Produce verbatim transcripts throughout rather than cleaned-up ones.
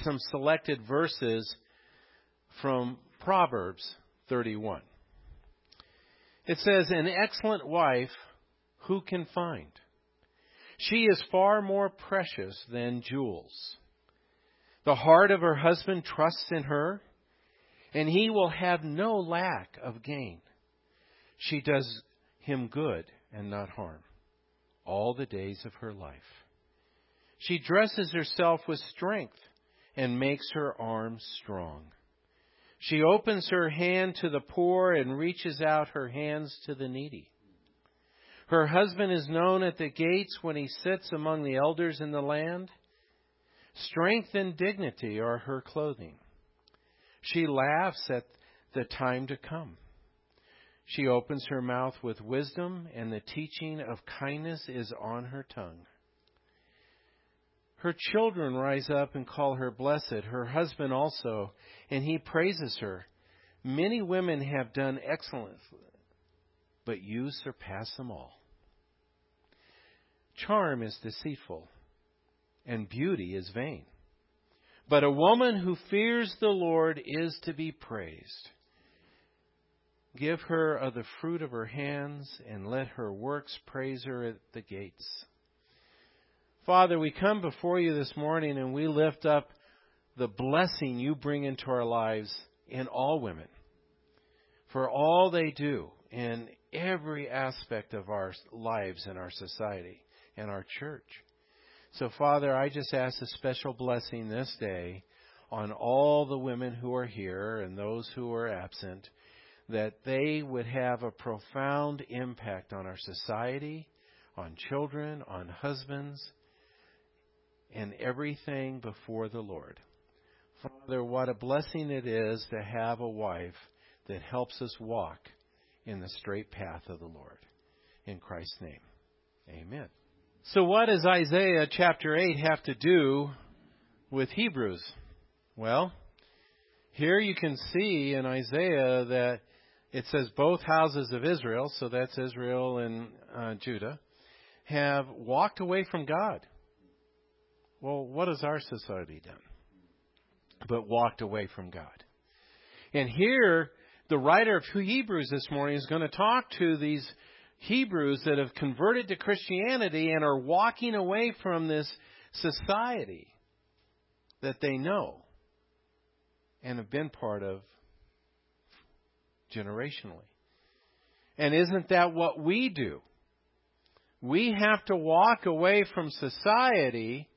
some selected verses from Proverbs thirty-one. It says, "An excellent wife who can find? She is far more precious than jewels. The heart of her husband trusts in her, and he will have no lack of gain. She does him good and not harm all the days of her life. She dresses herself with strength and makes her arms strong. She opens her hand to the poor and reaches out her hands to the needy. Her husband is known at the gates when he sits among the elders in the land. Strength and dignity are her clothing. She laughs at the time to come. She opens her mouth with wisdom, and the teaching of kindness is on her tongue. Her children rise up and call her blessed, her husband also, and he praises her. Many women have done excellently, but you surpass them all. Charm is deceitful, and beauty is vain. But a woman who fears the Lord is to be praised. Give her of the fruit of her hands, and let her works praise her at the gates." Father, we come before you this morning and we lift up the blessing you bring into our lives in all women, for all they do in every aspect of our lives and our society and our church. So, Father, I just ask a special blessing this day on all the women who are here and those who are absent, that they would have a profound impact on our society, on children, on husbands, and everything before the Lord. Father, what a blessing it is to have a wife that helps us walk in the straight path of the Lord. In Christ's name, amen. So what does Isaiah chapter eight have to do with Hebrews? Well, here you can see in Isaiah that it says both houses of Israel, so that's Israel and uh, Judah, have walked away from God. Well, what has our society done but walked away from God? And here, the writer of Hebrews this morning is going to talk to these Hebrews that have converted to Christianity and are walking away from this society that they know and have been part of generationally. And isn't that what we do? We have to walk away from society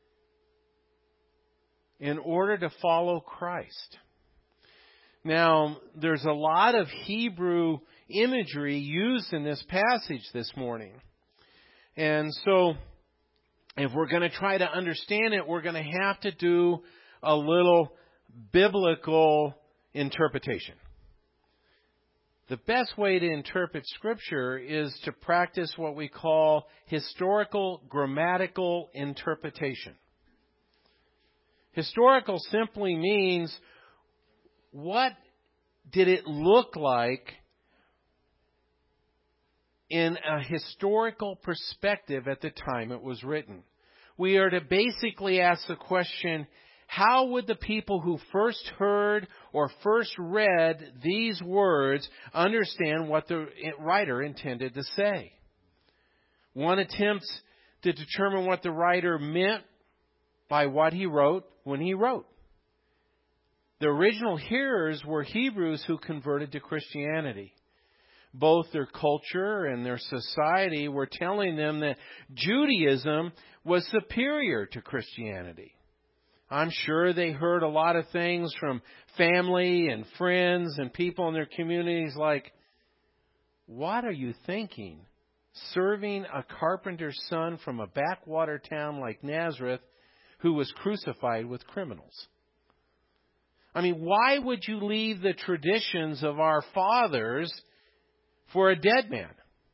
in order to follow Christ. Now, there's a lot of Hebrew imagery used in this passage this morning. And so, if we're going to try to understand it, we're going to have to do a little biblical interpretation. The best way to interpret Scripture is to practice what we call historical grammatical interpretation. Historical simply means, what did it look like in a historical perspective at the time it was written? We are to basically ask the question, how would the people who first heard or first read these words understand what the writer intended to say? One attempts to determine what the writer meant by what he wrote when he wrote. The original hearers were Hebrews who converted to Christianity. Both their culture and their society were telling them that Judaism was superior to Christianity. I'm sure they heard a lot of things from family and friends and people in their communities like, "What are you thinking? Serving a carpenter's son from a backwater town like Nazareth who was crucified with criminals? I mean, why would you leave the traditions of our fathers for a dead man?"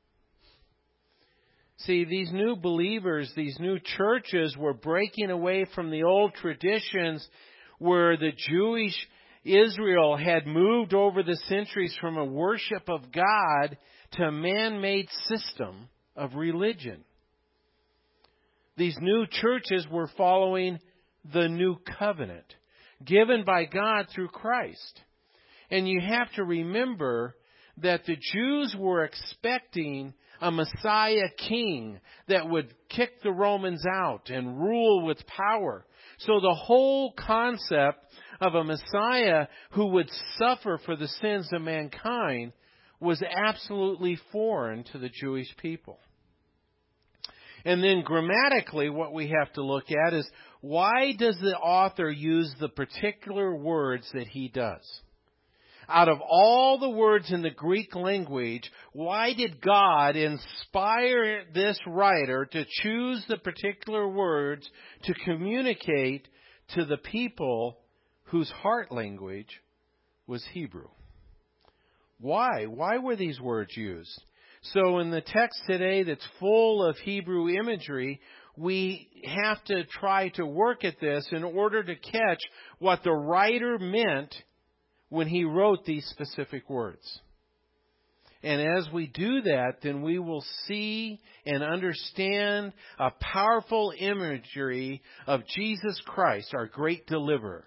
See, these new believers, these new churches were breaking away from the old traditions where the Jewish Israel had moved over the centuries from a worship of God to a man-made system of religion. These new churches were following the new covenant given by God through Christ. And you have to remember that the Jews were expecting a Messiah king that would kick the Romans out and rule with power. So the whole concept of a Messiah who would suffer for the sins of mankind was absolutely foreign to the Jewish people. And then grammatically, what we have to look at is, why does the author use the particular words that he does? Out of all the words in the Greek language, why did God inspire this writer to choose the particular words to communicate to the people whose heart language was Hebrew? Why? Why were these words used? So in the text today that's full of Hebrew imagery, we have to try to work at this in order to catch what the writer meant when he wrote these specific words. And as we do that, then we will see and understand a powerful imagery of Jesus Christ, our great deliverer.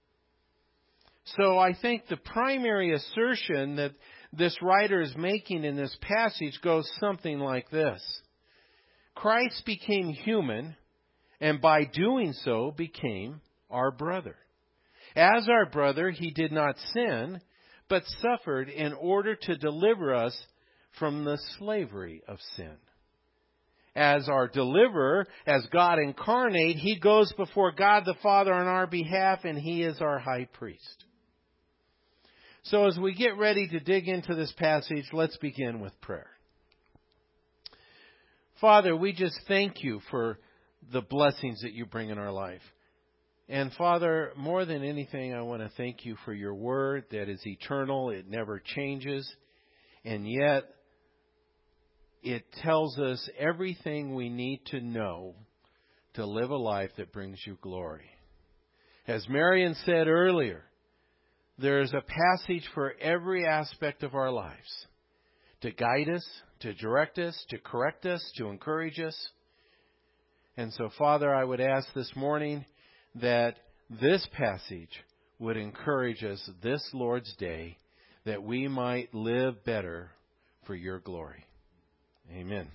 So I think the primary assertion that this writer is making in this passage goes something like this. Christ became human, and by doing so became our brother. As our brother, he did not sin, but suffered in order to deliver us from the slavery of sin. As our deliverer, as God incarnate, he goes before God the Father on our behalf, and he is our high priest. So as we get ready to dig into this passage, let's begin with prayer. Father, we just thank you for the blessings that you bring in our life. And Father, more than anything, I want to thank you for your word that is eternal. It never changes. And yet, it tells us everything we need to know to live a life that brings you glory. As Marion said earlier, there is a passage for every aspect of our lives to guide us, to direct us, to correct us, to encourage us. And so, Father, I would ask this morning that this passage would encourage us this Lord's Day, that we might live better for your glory. Amen.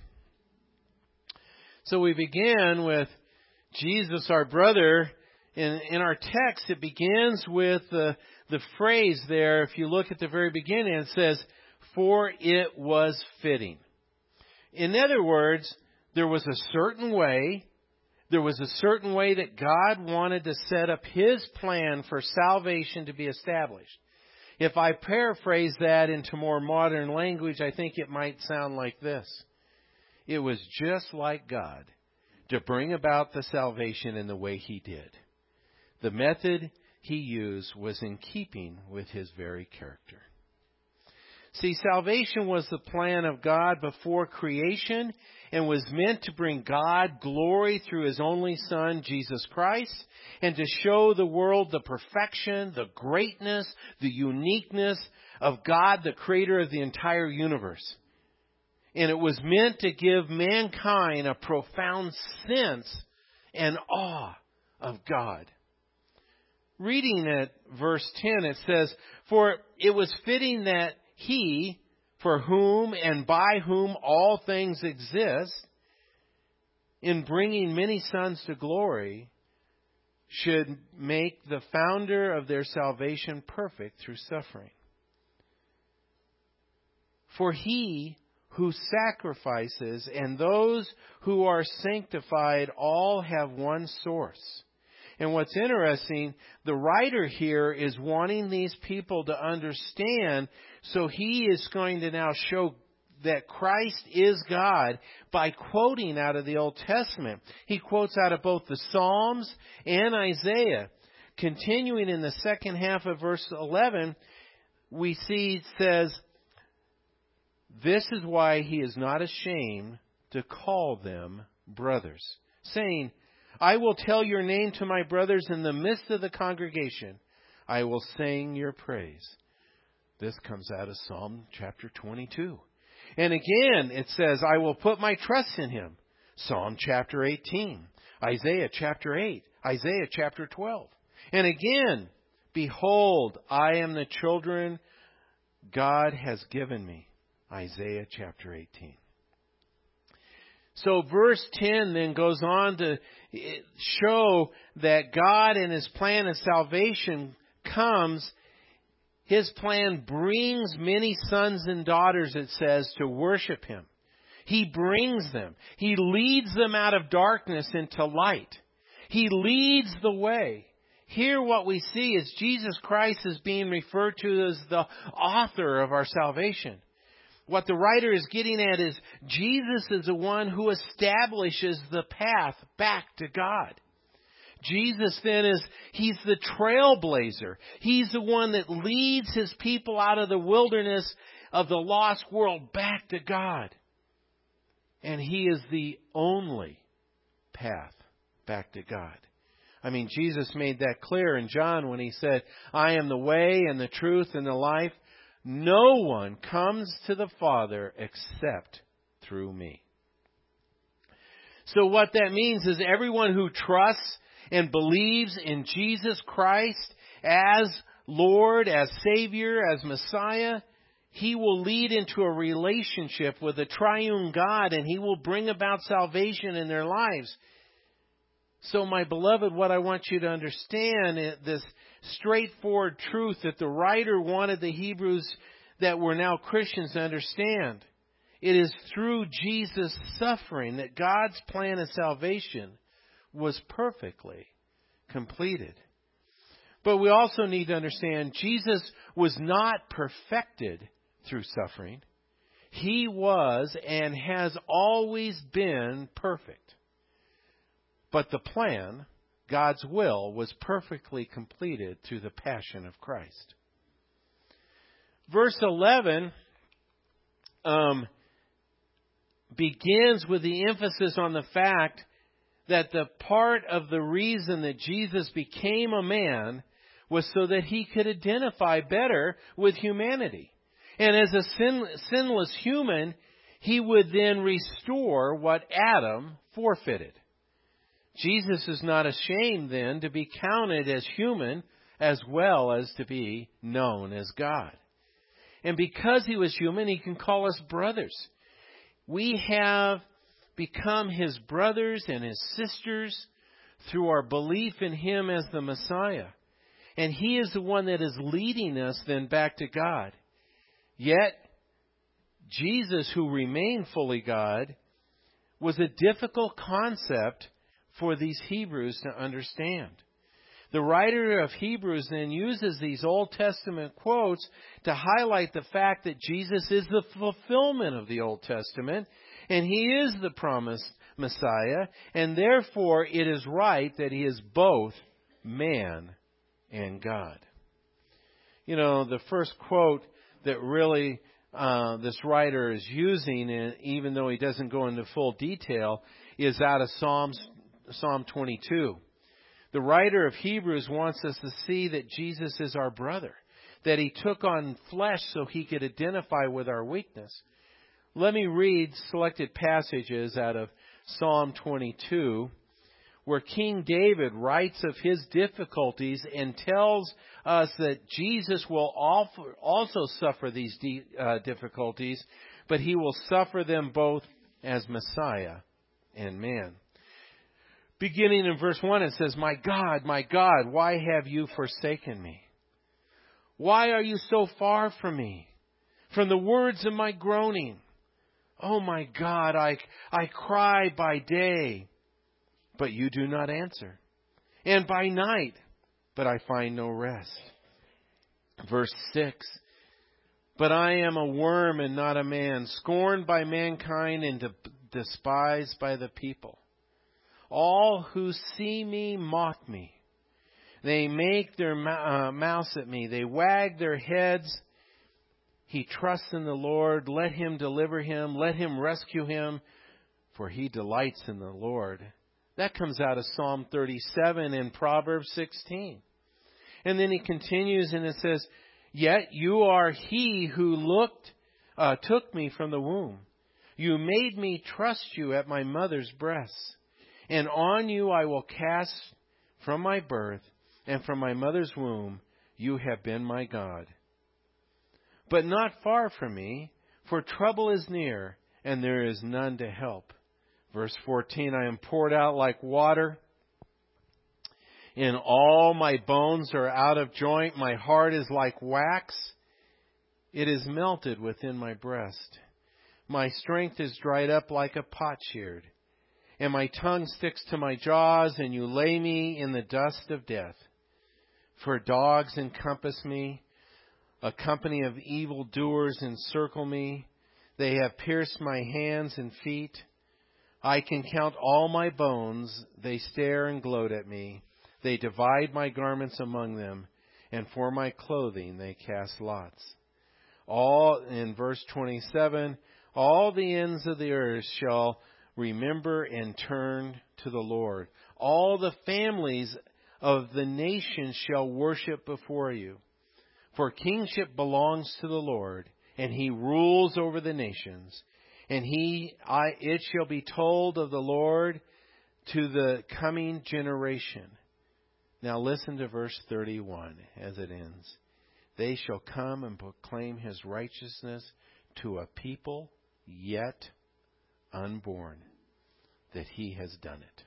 So we begin with Jesus, our brother. In, in our text, it begins with the, the phrase there. If you look at the very beginning, it says, "For it was fitting." In other words, there was a certain way, there was a certain way that God wanted to set up His plan for salvation to be established. If I paraphrase that into more modern language, I think it might sound like this. It was just like God to bring about the salvation in the way He did. The method He used was in keeping with His very character. See, salvation was the plan of God before creation and was meant to bring God glory through His only Son, Jesus Christ, and to show the world the perfection, the greatness, the uniqueness of God, the creator of the entire universe. And it was meant to give mankind a profound sense and awe of God. Reading at verse ten, it says, "For it was fitting that He, for whom and by whom all things exist, in bringing many sons to glory, should make the founder of their salvation perfect through suffering. For He who sacrifices and those who are sanctified all have one source." And what's interesting, the writer here is wanting these people to understand, so he is going to now show that Christ is God by quoting out of the Old Testament. He quotes out of both the Psalms and Isaiah. Continuing in the second half of verse eleven, we see it says, "This is why He is not ashamed to call them brothers, saying, I will tell your name to my brothers in the midst of the congregation. I will sing your praise." This comes out of Psalm chapter twenty-two. And again, it says, "I will put my trust in Him." Psalm chapter eighteen. Isaiah chapter eight. Isaiah chapter twelve. And again, behold, I am the children God has given me. Isaiah chapter eighteen. So verse ten then goes on to show that God in His plan of salvation comes. His plan brings many sons and daughters, it says, to worship Him. He brings them. He leads them out of darkness into light. He leads the way. Here what we see is Jesus Christ is being referred to as the author of our salvation. What the writer is getting at is Jesus is the one who establishes the path back to God. Jesus then is, He's the trailblazer. He's the one that leads His people out of the wilderness of the lost world back to God. And He is the only path back to God. I mean, Jesus made that clear in John when He said, I am the way and the truth and the life. No one comes to the Father except through me. So what that means is everyone who trusts and believes in Jesus Christ as Lord, as Savior, as Messiah, He will lead into a relationship with the triune God, and He will bring about salvation in their lives. So, my beloved, what I want you to understand is this straightforward truth that the writer wanted the Hebrews that were now Christians to understand. It is through Jesus' suffering that God's plan of salvation was perfectly completed. But we also need to understand Jesus was not perfected through suffering. He was and has always been perfect. But the plan, God's will, was perfectly completed through the passion of Christ. Verse eleven um, begins with the emphasis on the fact that the part of the reason that Jesus became a man was so that He could identify better with humanity. And as a sin, sinless human, He would then restore what Adam forfeited. Jesus is not ashamed then to be counted as human as well as to be known as God. And because He was human, He can call us brothers. We have become His brothers and His sisters through our belief in Him as the Messiah. And He is the one that is leading us then back to God. Yet, Jesus, who remained fully God, was a difficult concept for these Hebrews to understand. The writer of Hebrews then uses these Old Testament quotes to highlight the fact that Jesus is the fulfillment of the Old Testament, and He is the promised Messiah, and therefore it is right that He is both man and God. You know, the first quote that really uh, this writer is using, and even though he doesn't go into full detail, is out of Psalms, Psalm twenty-two. The writer of Hebrews wants us to see that Jesus is our brother, that He took on flesh so He could identify with our weakness. Let me read selected passages out of Psalm twenty-two, where King David writes of his difficulties and tells us that Jesus will also suffer these difficulties, but He will suffer them both as Messiah and man. Beginning in verse one, it says, My God, my God, why have you forsaken me? Why are you so far from me? From the words of my groaning. Oh my God, I, I cry by day, but you do not answer. And by night, but I find no rest. Verse six, But I am a worm and not a man, scorned by mankind and de- despised by the people. All who see me mock me. They make their uh, mouths at me. They wag their heads. He trusts in the Lord. Let Him deliver him. Let Him rescue him, for He delights in the Lord. That comes out of Psalm thirty-seven and Proverbs sixteen. And then he continues and it says, Yet you are He who looked, uh, took me from the womb. You made me trust you at my mother's breasts. And on you I will cast From my birth and from my mother's womb, you have been my God. But not far from me, for trouble is near, and there is none to help. Verse fourteen, I am poured out like water, and all my bones are out of joint. My heart is like wax. It is melted within my breast. My strength is dried up like a potsherd, and my tongue sticks to my jaws, and you lay me in the dust of death. For dogs encompass me, a company of evildoers encircle me. They have pierced my hands and feet. I can count all my bones. They stare and gloat at me. They divide my garments among them, and for my clothing they cast lots. All, in verse twenty-seven, all the ends of the earth shall remember and turn to the Lord. All the families of the nations shall worship before you. For kingship belongs to the Lord, and He rules over the nations. And He, I, it shall be told of the Lord to the coming generation. Now listen to verse thirty-one as it ends. They shall come and proclaim His righteousness to a people yet unborn, that He has done it.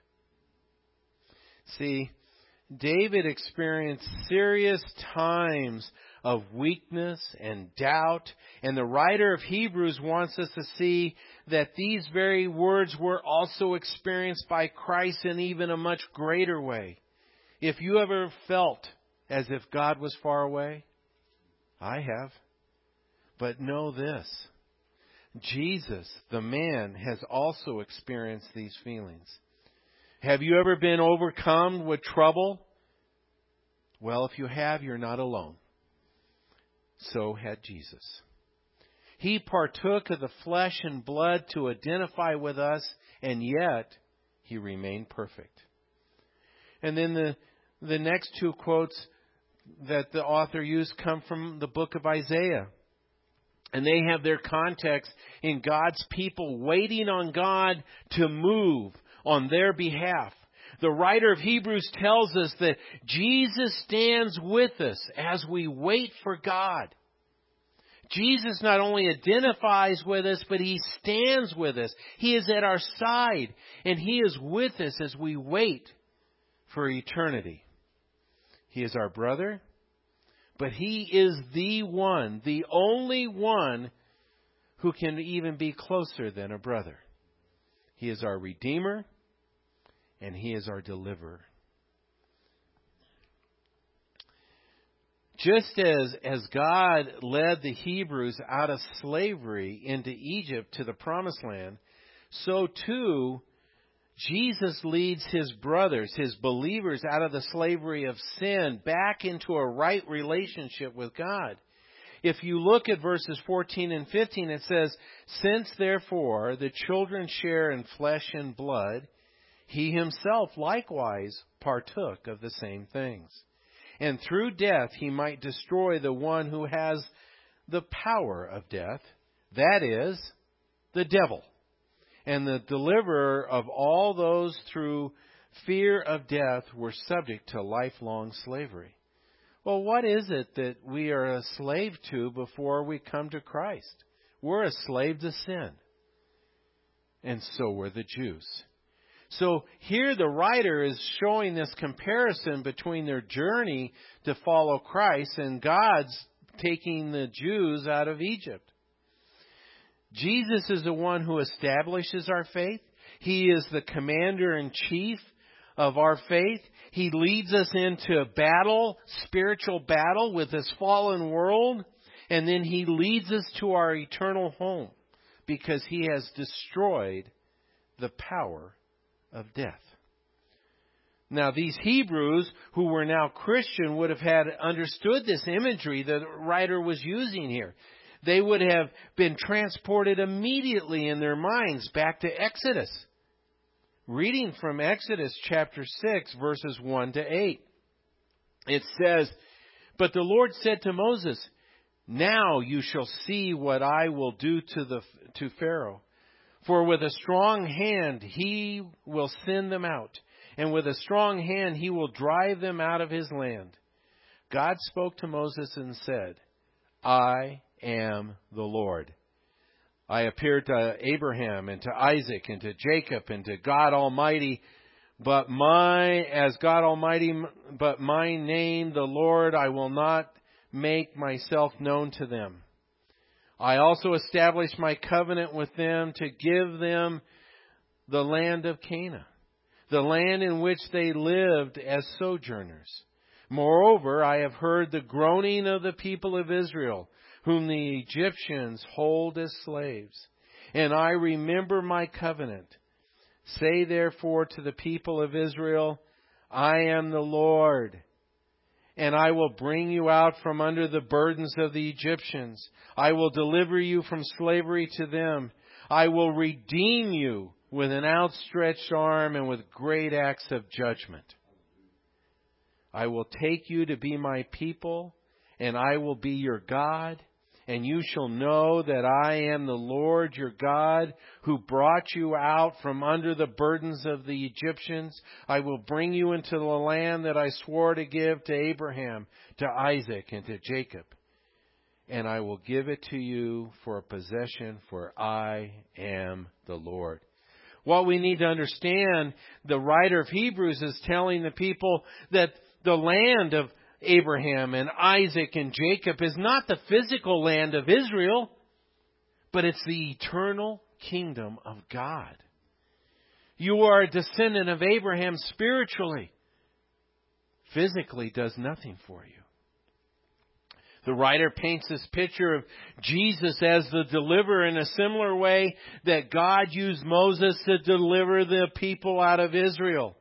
See, David experienced serious times of weakness and doubt, and the writer of Hebrews wants us to see that these very words were also experienced by Christ in even a much greater way. If you ever felt as if God was far away, I have. But know this, Jesus, the man, has also experienced these feelings. Have you ever been overcome with trouble? Well, if you have, you're not alone. So had Jesus. He partook of the flesh and blood to identify with us, and yet He remained perfect. And then the, the next two quotes that the author used come from the book of Isaiah. And they have their context in God's people waiting on God to move on their behalf. The writer of Hebrews tells us that Jesus stands with us as we wait for God. Jesus not only identifies with us, but He stands with us. He is at our side, and He is with us as we wait for eternity. He is our brother, but He is the one, the only one who can even be closer than a brother. He is our Redeemer, and He is our deliverer. Just as, as God led the Hebrews out of slavery into Egypt to the Promised Land, so too Jesus leads His brothers, His believers, out of the slavery of sin back into a right relationship with God. If you look at verses fourteen and fifteen, it says, Since therefore the children share in flesh and blood, He Himself likewise partook of the same things. And through death He might destroy the one who has the power of death, that is, the devil, and the deliverer of all those through fear of death were subject to lifelong slavery. Well, what is it that we are a slave to before we come to Christ? We're a slave to sin. And so were the Jews. So here the writer is showing this comparison between their journey to follow Christ and God's taking the Jews out of Egypt. Jesus is the one who establishes our faith. He is the commander-in-chief of our faith. He leads us into battle, spiritual battle with this fallen world. And then He leads us to our eternal home because He has destroyed the power of death. Now, these Hebrews who were now Christian would have had understood this imagery that the writer was using here. They would have been transported immediately in their minds back to Exodus. Reading from Exodus chapter six, verses one to eight. It says, But the Lord said to Moses, Now you shall see what I will do to the to Pharaoh. For with a strong hand he will send them out, and with a strong hand he will drive them out of his land. God spoke to Moses and said, I am the Lord. I appeared to Abraham and to Isaac and to Jacob and to God Almighty, but my, as God Almighty, but my name, the Lord, I will not make myself known to them. I also established my covenant with them to give them the land of Canaan, the land in which they lived as sojourners. Moreover, I have heard the groaning of the people of Israel, whom the Egyptians hold as slaves, and I remember my covenant. Say therefore to the people of Israel, I am the Lord, and I will bring you out from under the burdens of the Egyptians. I will deliver you from slavery to them. I will redeem you with an outstretched arm and with great acts of judgment. I will take you to be my people, and I will be your God. And you shall know that I am the Lord your God, who brought you out from under the burdens of the Egyptians. I will bring you into the land that I swore to give to Abraham, to Isaac, and to Jacob. And I will give it to you for a possession, for I am the Lord. What we need to understand, the writer of Hebrews is telling the people that the land of Abraham and Isaac and Jacob is not the physical land of Israel, but it's the eternal kingdom of God. You are a descendant of Abraham spiritually. Physically does nothing for you. The writer paints this picture of Jesus as the deliverer in a similar way that God used Moses to deliver the people out of Israel.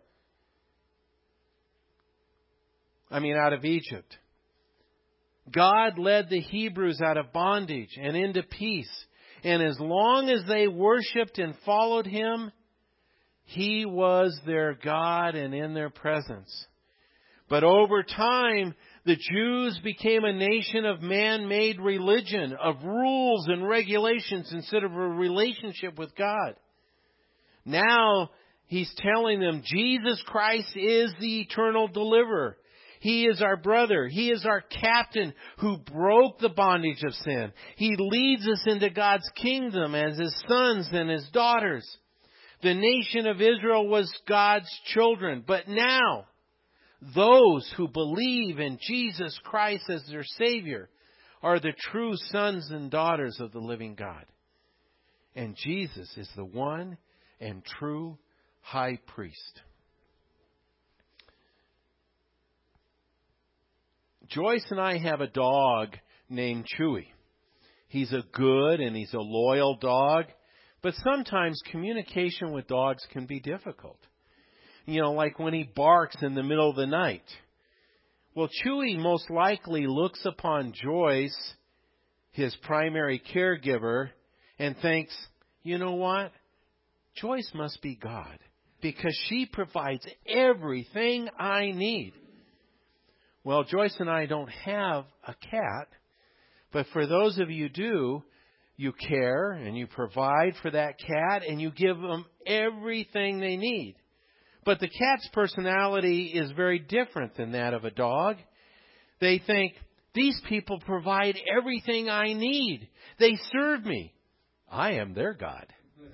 I mean, out of Egypt. God led the Hebrews out of bondage and into peace. And as long as they worshiped and followed Him, He was their God and in their presence. But over time, the Jews became a nation of man-made religion, of rules and regulations instead of a relationship with God. Now, He's telling them Jesus Christ is the eternal deliverer. He is our brother. He is our captain who broke the bondage of sin. He leads us into God's kingdom as His sons and His daughters. The nation of Israel was God's children. But now, those who believe in Jesus Christ as their Savior are the true sons and daughters of the living God. And Jesus is the one and true high priest. Joyce and I have a dog named Chewy. He's a good and he's a loyal dog, but sometimes communication with dogs can be difficult. You know, like when he barks in the middle of the night. Well, Chewy most likely looks upon Joyce, his primary caregiver, and thinks, you know what? Joyce must be God because she provides everything I need. Well, Joyce and I don't have a cat, but for those of you who do, you care and you provide for that cat and you give them everything they need. But the cat's personality is very different than that of a dog. They think, these people provide everything I need. They serve me. I am their God.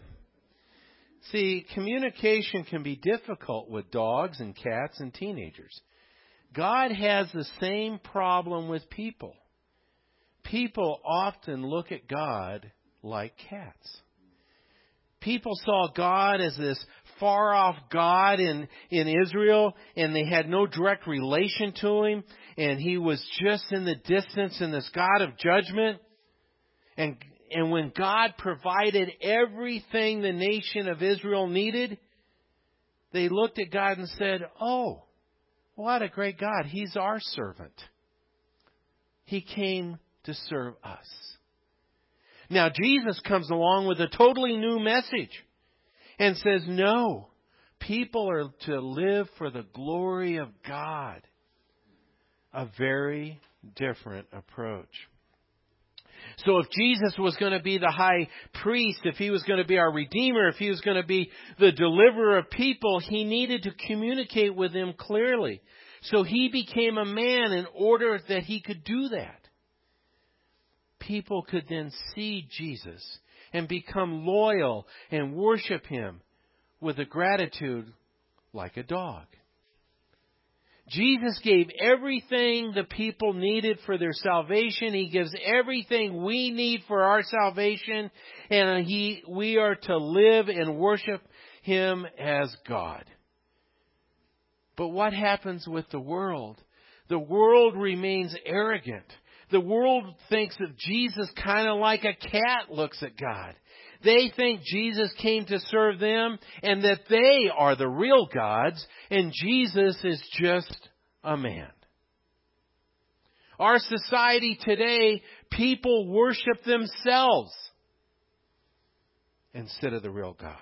See, communication can be difficult with dogs and cats and teenagers. God has the same problem with people. People often look at God like cats. People saw God as this far-off God in, in Israel, and they had no direct relation to Him, and He was just in the distance and this God of judgment. And, and when God provided everything the nation of Israel needed, they looked at God and said, oh, what a great God. He's our servant. He came to serve us. Now, Jesus comes along with a totally new message and says, no, people are to live for the glory of God. A very different approach. So if Jesus was going to be the high priest, if He was going to be our Redeemer, if He was going to be the deliverer of people, He needed to communicate with them clearly. So He became a man in order that He could do that. People could then see Jesus and become loyal and worship Him with a gratitude like a dog. Jesus gave everything the people needed for their salvation. He gives everything we need for our salvation. And he, we are to live and worship Him as God. But what happens with the world? The world remains arrogant. The world thinks of Jesus kind of like a cat looks at God. They think Jesus came to serve them and that they are the real gods and Jesus is just a man. Our society today, people worship themselves instead of the real God.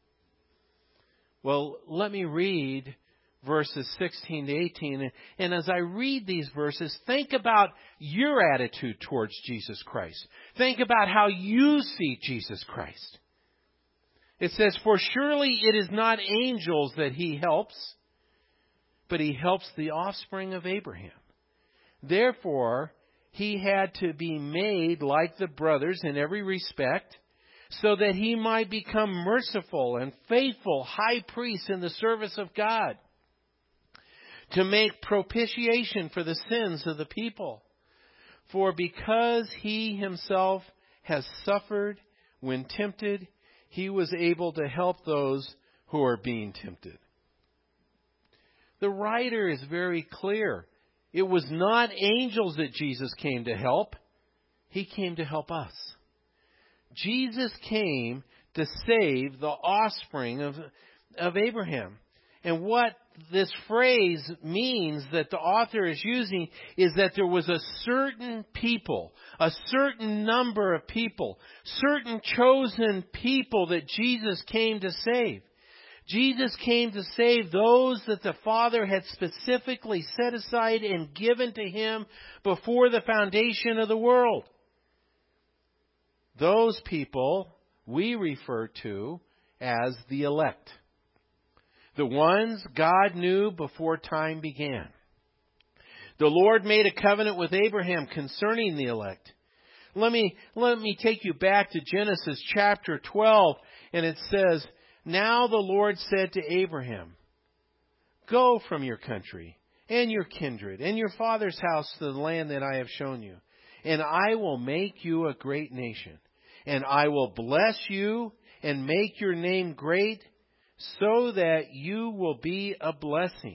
Well, let me read verses sixteen to eighteen. And as I read these verses, think about your attitude towards Jesus Christ. Think about how you see Jesus Christ. It says, "For surely it is not angels that He helps, but He helps the offspring of Abraham. Therefore, He had to be made like the brothers in every respect, so that He might become merciful and faithful high priest in the service of God, to make propitiation for the sins of the people. For because He Himself has suffered when tempted, He was able to help those who are being tempted." The writer is very clear. It was not angels that Jesus came to help. He came to help us. Jesus came to save the offspring of, of Abraham. And what this phrase means that the author is using is that there was a certain people, a certain number of people, certain chosen people that Jesus came to save. Jesus came to save those that the Father had specifically set aside and given to Him before the foundation of the world. Those people we refer to as the elect. The ones God knew before time began. The Lord made a covenant with Abraham concerning the elect. Let me, let me take you back to Genesis chapter twelve, and it says, "Now the Lord said to Abraham, go from your country and your kindred and your father's house to the land that I have shown you, and I will make you a great nation, and I will bless you and make your name great, so that you will be a blessing."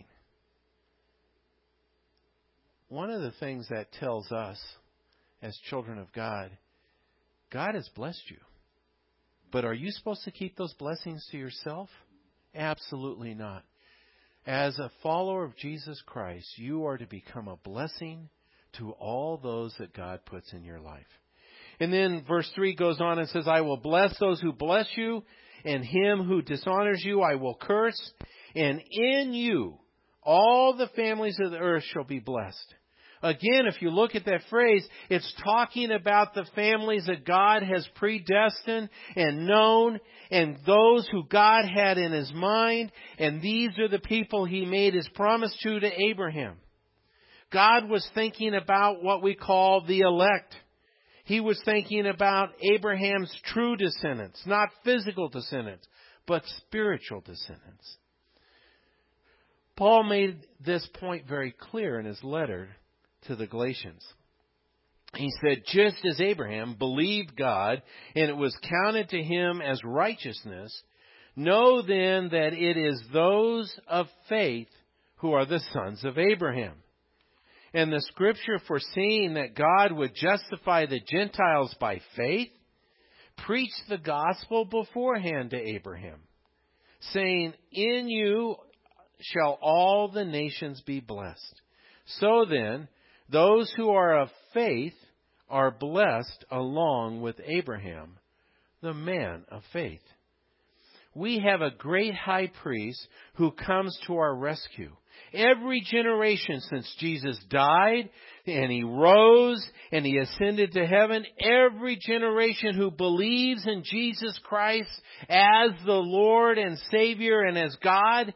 One of the things that tells us as children of God, God has blessed you. But are you supposed to keep those blessings to yourself? Absolutely not. As a follower of Jesus Christ, you are to become a blessing to all those that God puts in your life. And then verse three goes on and says, "I will bless those who bless you, and him who dishonors you I will curse. And in you all the families of the earth shall be blessed." Again, if you look at that phrase, it's talking about the families that God has predestined and known, and those who God had in His mind. And these are the people He made His promise to to Abraham. God was thinking about what we call the elect. He was thinking about Abraham's true descendants, not physical descendants, but spiritual descendants. Paul made this point very clear in his letter to the Galatians. He said, "Just as Abraham believed God, and it was counted to him as righteousness, know then that it is those of faith who are the sons of Abraham. And the Scripture, foreseeing that God would justify the Gentiles by faith, preached the gospel beforehand to Abraham, saying, in you shall all the nations be blessed. So then, those who are of faith are blessed along with Abraham, the man of faith." We have a great high priest who comes to our rescue. Every generation since Jesus died and He rose and He ascended to heaven, every generation who believes in Jesus Christ as the Lord and Savior and as God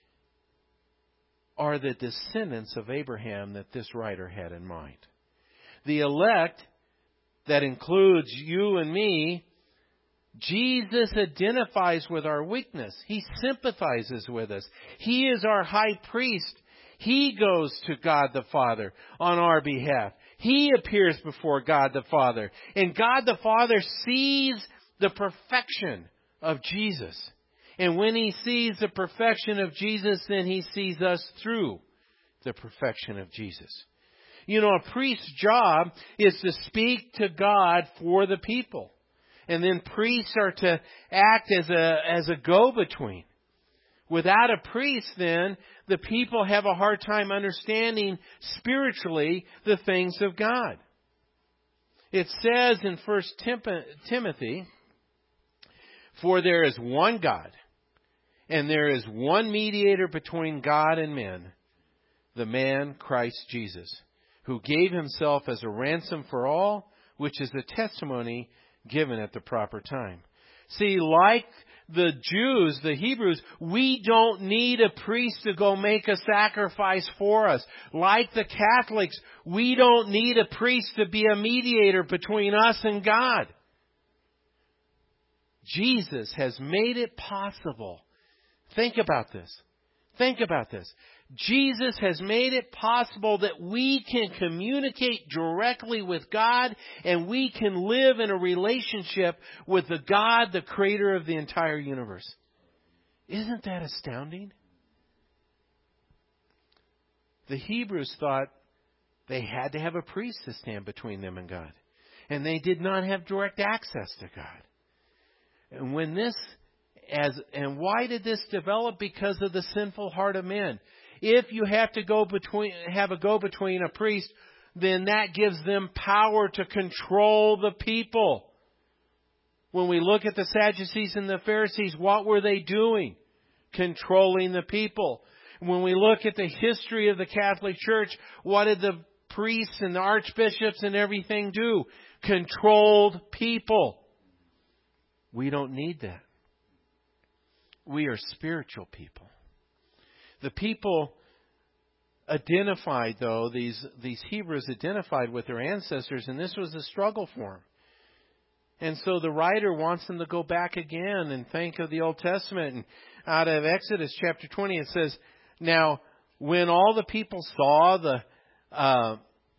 are the descendants of Abraham that this writer had in mind. The elect, that includes you and me, Jesus identifies with our weakness. He sympathizes with us. He is our high priest. He goes to God the Father on our behalf. He appears before God the Father. And God the Father sees the perfection of Jesus. And when He sees the perfection of Jesus, then He sees us through the perfection of Jesus. You know, a priest's job is to speak to God for the people. And then priests are to act as a, as a go-between. Without a priest, then, the people have a hard time understanding spiritually the things of God. It says in First Timothy, "For there is one God, and there is one mediator between God and men, the man Christ Jesus, who gave Himself as a ransom for all, which is a testimony given at the proper time." See, like the Jews, the Hebrews, we don't need a priest to go make a sacrifice for us. Like the Catholics, we don't need a priest to be a mediator between us and God. Jesus has made it possible. Think about this. Think about this. Jesus has made it possible that we can communicate directly with God and we can live in a relationship with the God, the creator of the entire universe. Isn't that astounding? The Hebrews thought they had to have a priest to stand between them and God. And they did not have direct access to God. And when this as and why did this develop? Because of the sinful heart of men. If you have to go between, have a go-between, a priest, then that gives them power to control the people. When we look at the Sadducees and the Pharisees, what were they doing? Controlling the people. When we look at the history of the Catholic Church, what did the priests and the archbishops and everything do? Controlled people. We don't need that. We are spiritual people. The people identified, though, these, these Hebrews identified with their ancestors, and this was a struggle for them. And so the writer wants them to go back again and think of the Old Testament. And out of Exodus chapter twenty, it says, "Now, when all the people saw the uh,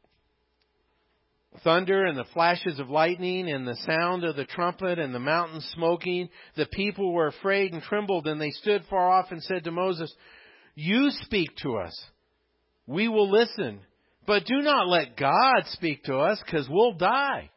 thunder and the flashes of lightning and the sound of the trumpet and the mountain smoking, the people were afraid and trembled, and they stood far off and said to Moses, 'You speak to us. We will listen. But do not let God speak to us, because we'll die.'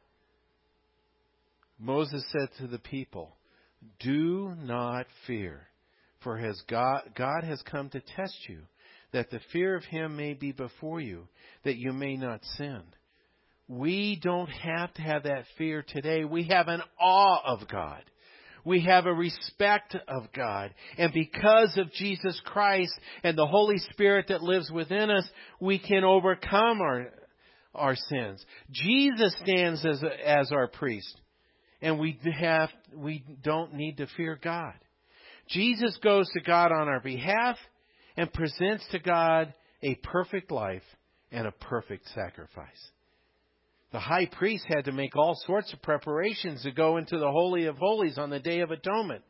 Moses said to the people, 'Do not fear, for has God, God has come to test you, that the fear of Him may be before you, that you may not sin.'" We don't have to have that fear today. We have an awe of God. We have a respect of God. And because of Jesus Christ and the Holy Spirit that lives within us, we can overcome our, our sins. Jesus stands as, a, as our priest. And we have, we don't need to fear God. Jesus goes to God on our behalf and presents to God a perfect life and a perfect sacrifice. The high priest had to make all sorts of preparations to go into the Holy of Holies on the Day of Atonement.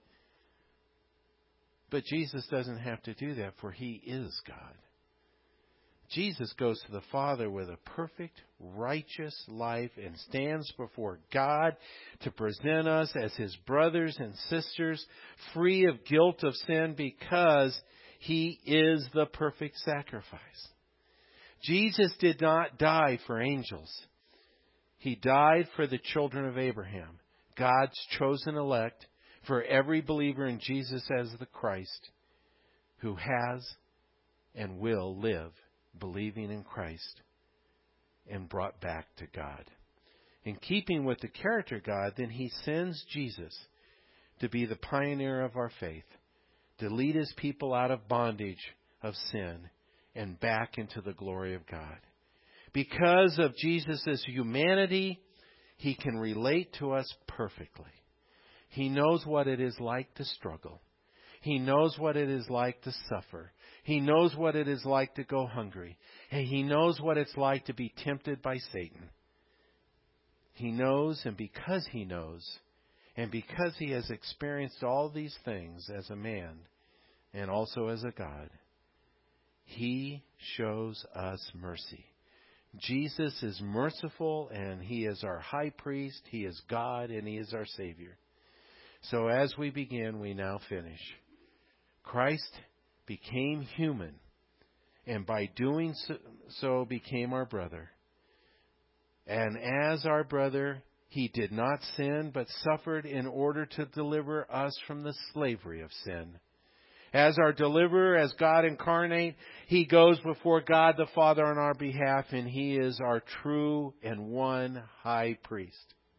But Jesus doesn't have to do that, for He is God. Jesus goes to the Father with a perfect, righteous life and stands before God to present us as His brothers and sisters, free of guilt of sin, because He is the perfect sacrifice. Jesus did not die for angels. He died for the children of Abraham, God's chosen elect, for every believer in Jesus as the Christ, who has and will live believing in Christ and brought back to God. In keeping with the character of God, then He sends Jesus to be the pioneer of our faith, to lead His people out of bondage of sin and back into the glory of God. Because of Jesus' humanity, He can relate to us perfectly. He knows what it is like to struggle. He knows what it is like to suffer. He knows what it is like to go hungry. And He knows what it's like to be tempted by Satan. He knows, and because He knows, and because He has experienced all these things as a man and also as a God, He shows us mercy. Jesus is merciful, and He is our high priest. He is God, and He is our Savior. So as we begin, we now finish. Christ became human, and by doing so became our brother. And as our brother, He did not sin, but suffered in order to deliver us from the slavery of sin. As our deliverer, as God incarnate, He goes before God the Father on our behalf, and He is our true and one high priest.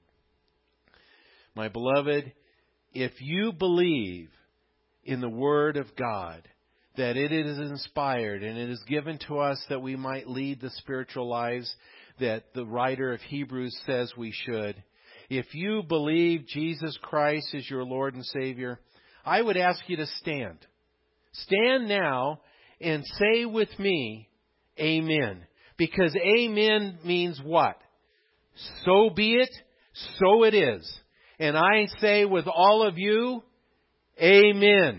My beloved, if you believe in the Word of God, that it is inspired and it is given to us that we might lead the spiritual lives that the writer of Hebrews says we should, if you believe Jesus Christ is your Lord and Savior, I would ask you to stand. Stand now and say with me, Amen. Because Amen means what? So be it, so it is. And I say with all of you, Amen.